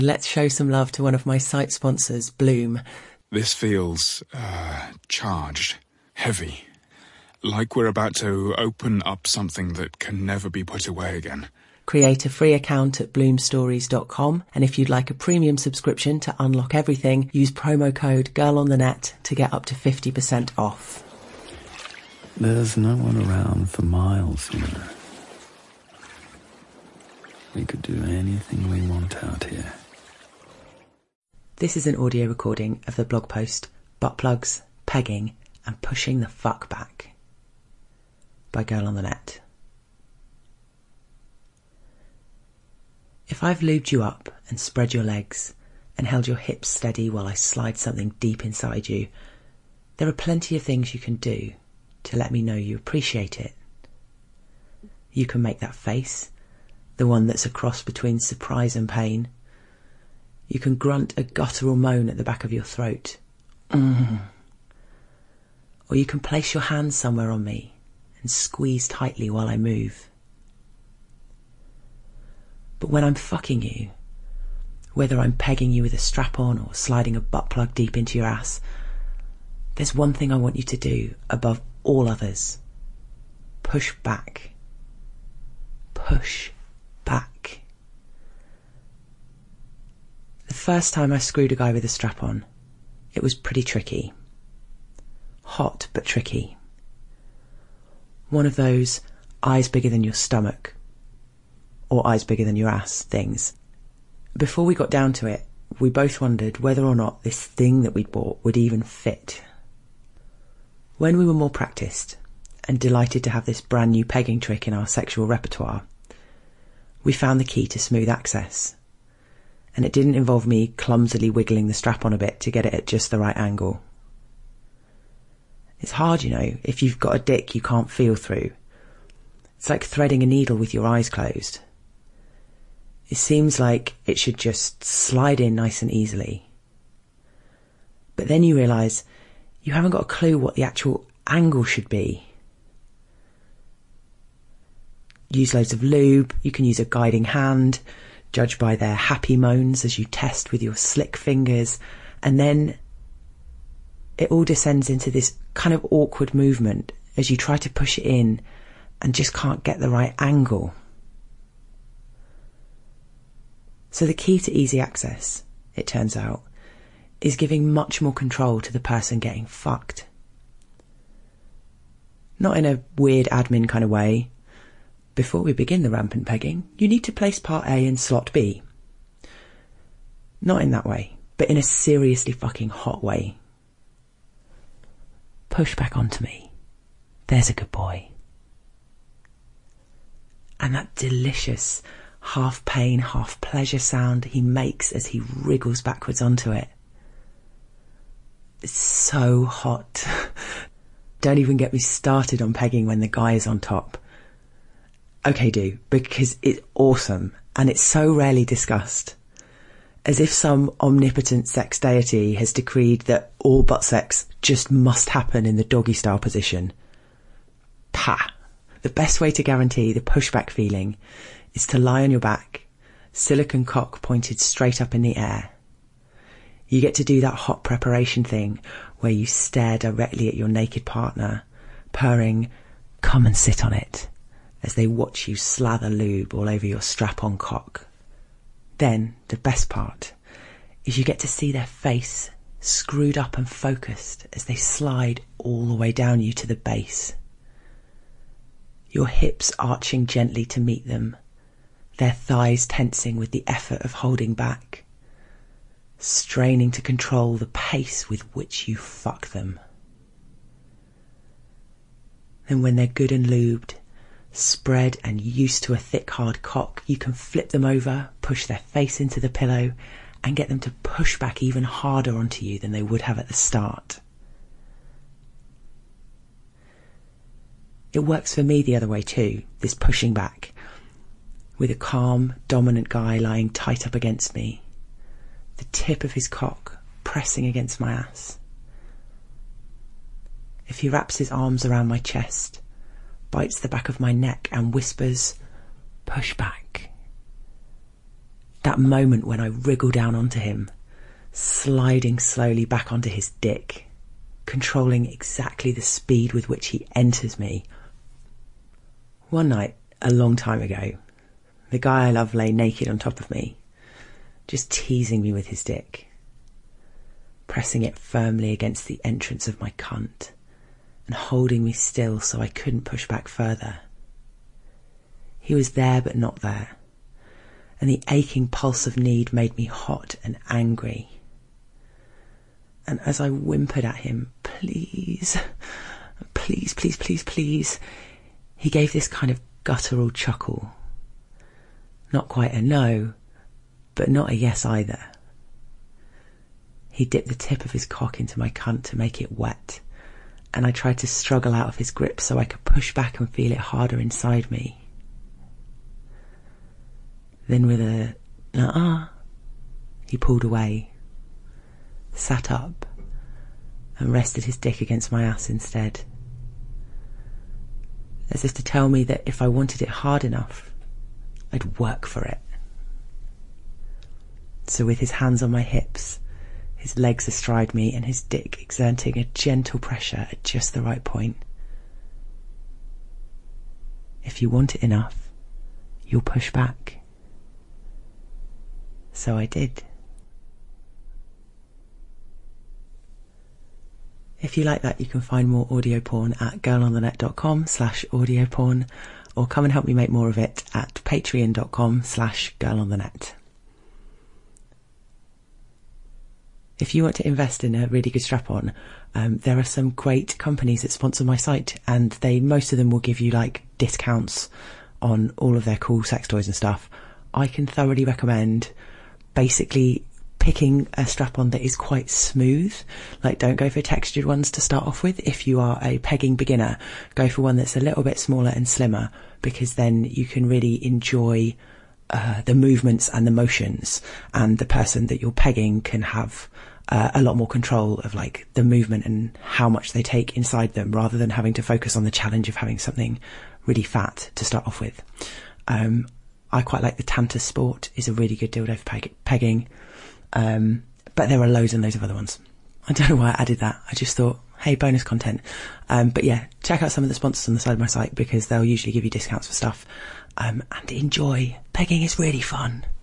Let's show some love to one of my site sponsors, Bloom. This feels, charged, heavy. Like we're about to open up something that can never be put away again. Create a free account at bloomstories.com, and if you'd like a premium subscription to unlock everything, use promo code GIRLONTHENET to get up to 50% off. There's no one around for miles, you know. We could do anything we want out here. This is an audio recording of the blog post Butt Plugs, Pegging and Pushing the Fuck Back by Girl on the Net. If I've lubed you up and spread your legs and held your hips steady while I slide something deep inside you, there are plenty of things you can do to let me know you appreciate it. You can make that face, the one that's a cross between surprise and pain. You can grunt a guttural moan at the back of your throat. Or you can place your hands somewhere on me and squeeze tightly while I move. But when I'm fucking you, whether I'm pegging you with a strap-on or sliding a butt plug deep into your ass, there's one thing I want you to do above all others. Push back. Push back. The first time I screwed a guy with a strap-on, it was pretty tricky. Hot but tricky. One of those eyes bigger than your stomach or eyes bigger than your ass things. Before we got down to it, we both wondered whether or not this thing that we'd bought would even fit. When we were more practiced and delighted to have this brand new pegging trick in our sexual repertoire, we found the key to smooth access. And it didn't involve me clumsily wiggling the strap on a bit to get it at just the right angle. It's hard, you know, if you've got a dick you can't feel through. It's like threading a needle with your eyes closed. It seems like it should just slide in nice and easily. But then you realise you haven't got a clue what the actual angle should be. Use loads of lube, you can use a guiding hand, judge by their happy moans as you test with your slick fingers, and then it all descends into this kind of awkward movement as you try to push it in and just can't get the right angle. So the key to easy access, it turns out, is giving much more control to the person getting fucked. Not in a weird admin kind of way. Before we begin the rampant pegging, you need to place part A in slot B. Not in that way, but in a seriously fucking hot way. Push back onto me. There's a good boy. And that delicious half pain, half pleasure sound he makes as he wriggles backwards onto it. It's so hot. Don't even get me started on pegging when the guy is on top. Okay, do, because it's awesome and it's so rarely discussed. As if some omnipotent sex deity has decreed that all butt sex just must happen in the doggy style position. Pah! The best way to guarantee the pushback feeling is to lie on your back, silicone cock pointed straight up in the air. You get to do that hot preparation thing where you stare directly at your naked partner, purring, "Come and sit on it," as they watch you slather lube all over your strap-on cock. Then, the best part is you get to see their face screwed up and focused as they slide all the way down you to the base. Your hips arching gently to meet them, their thighs tensing with the effort of holding back, straining to control the pace with which you fuck them. Then when they're good and lubed, spread and used to a thick hard cock, you can flip them over, push their face into the pillow and get them to push back even harder onto you than they would have at the start. It works for me the other way too, this pushing back, with a calm, dominant guy lying tight up against me, the tip of his cock pressing against my ass. If he wraps his arms around my chest, bites the back of my neck and whispers, "Push back," That moment when I wriggle down onto him, sliding slowly back onto his dick, controlling exactly the speed with which he enters me. One night, a long time ago, the guy I love lay naked on top of me, just teasing me with his dick, pressing it firmly against the entrance of my cunt and holding me still so I couldn't push back further. He was there but not there, and the aching pulse of need made me hot and angry. And as I whimpered at him, please, please, please, please, please, he gave this kind of guttural chuckle. Not quite a no, but not a yes either. He dipped the tip of his cock into my cunt to make it wet, and I tried to struggle out of his grip so I could push back and feel it harder inside me. Then with a he pulled away, sat up, and rested his dick against my ass instead, as if to tell me that if I wanted it hard enough, I'd work for it. So with his hands on my hips, his legs astride me, and his dick exerting a gentle pressure at just the right point. If you want it enough, you'll push back. So I did. If you like that, you can find more audio porn at girlonthenet.com/audio porn, or come and help me make more of it at patreon.com/girlonthenet. If you want to invest in a really good strap-on, there are some great companies that sponsor my site, and most of them will give you like discounts on all of their cool sex toys and stuff. I can thoroughly recommend basically picking a strap-on that is quite smooth. Like, don't go for textured ones to start off with. If you are a pegging beginner, go for one that's a little bit smaller and slimmer, because then you can really enjoy the movements and the motions, and the person that you're pegging can have a lot more control of like the movement and how much they take inside them, rather than having to focus on the challenge of having something really fat to start off with. I quite like the Tantus Sport, is a really good dildo for pegging. But there are loads and loads of other ones. I don't know why I added that. I just thought, hey, bonus content. But yeah, check out some of the sponsors on the side of my site, because they'll usually give you discounts for stuff. And enjoy. Pegging is really fun.